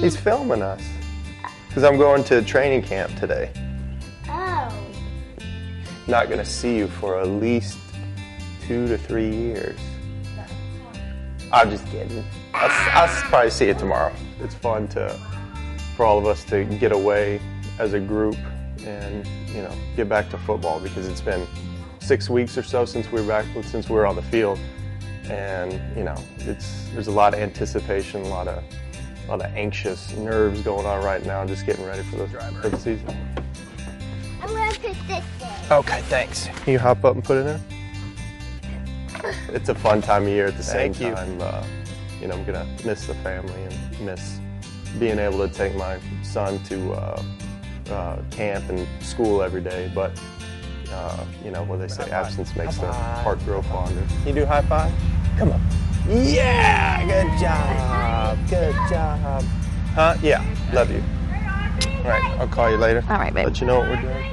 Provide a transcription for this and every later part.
He's filming us. Because I'm going to training camp today. Oh. Not going to see you for at least 2 to 3 years. I'm just kidding. I'll probably see you tomorrow. It's fun for all of us to get away as a group and, you know, get back to football, because it's been 6 weeks or so since we were on the field. And, you know, there's a lot of anticipation, a lot of anxious nerves going on right now, just getting ready for the season. I'm going to put this in. Okay, thanks. Can you hop up and put it in? It's a fun time of year at the same time. You know, I'm going to miss the family and miss being able to take my son to camp and school every day. But, you know, what they say, absence makes the heart grow fonder. Can you do high five? Come on. Yeah, good job, good job. Huh? Yeah, love you. All right, I'll call you later. All right, babe. Let you know what we're doing.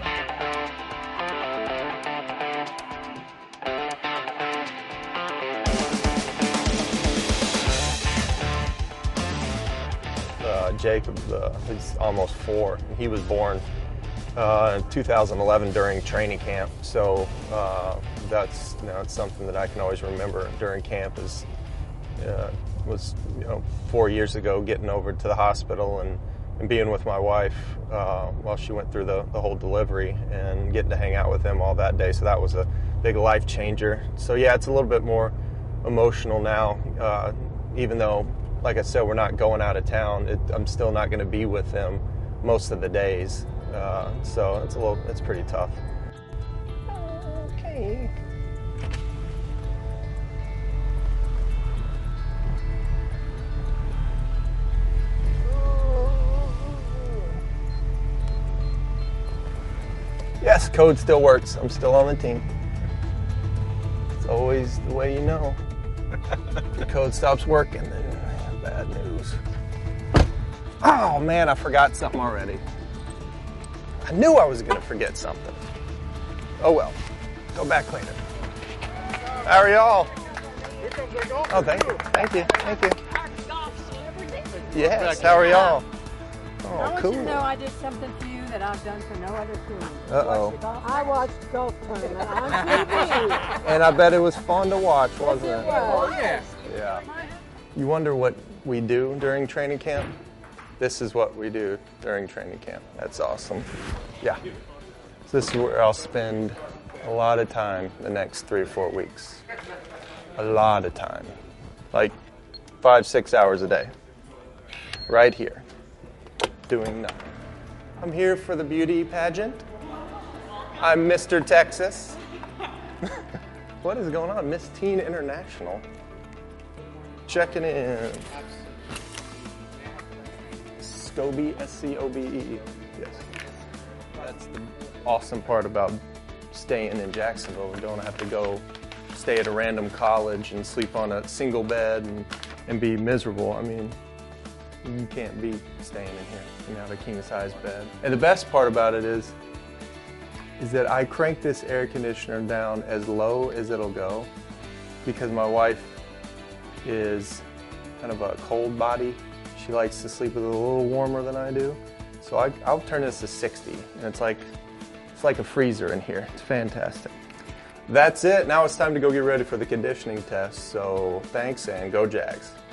Jacob, he's almost 4. He was born in 2011 during training camp, so that's, you know, it's something that I can always remember during camp. Was, you know, 4 years ago, getting over to the hospital and being with my wife while she went through the whole delivery, and getting to hang out with him all that day. So that was a big life changer. So yeah, it's a little bit more emotional now, even though, like I said, we're not going out of town. I'm still not going to be with him most of the days. So it's pretty tough. Okay. Yes, code still works. I'm still on the team. It's always the way you know. If the code stops working, then bad news. Oh man, I forgot something already. I knew I was gonna forget something. Oh well, go back later. How are y'all? Oh, thank you, thank you, thank you. Yes, how are y'all? Oh, I want cool. you to know I did something for you that I've done for no other team. Uh-oh. I watched the golf tournament on TV. And I bet it was fun to watch, wasn't it? Oh, yes. Yeah. You wonder what we do during training camp? This is what we do during training camp. That's awesome. Yeah. So this is where I'll spend a lot of time the next 3 or 4 weeks. A lot of time. Like 5-6 hours a day. Right here. Doing nothing. I'm here for the beauty pageant. I'm Mr. Texas. What is going on? Miss Teen International. Checking in. Scobe, S-C-O-B-E. Yes. That's the awesome part about staying in Jacksonville. We don't have to go stay at a random college and sleep on a single bed and be miserable. I mean, you can't be staying in here. You have a king-size bed. And the best part about it is that I crank this air conditioner down as low as it'll go, because my wife is kind of a cold body. She likes to sleep a little warmer than I do. So I'll turn this to 60, and it's like a freezer in here. It's fantastic. That's it. Now it's time to go get ready for the conditioning test. So thanks, and go Jags.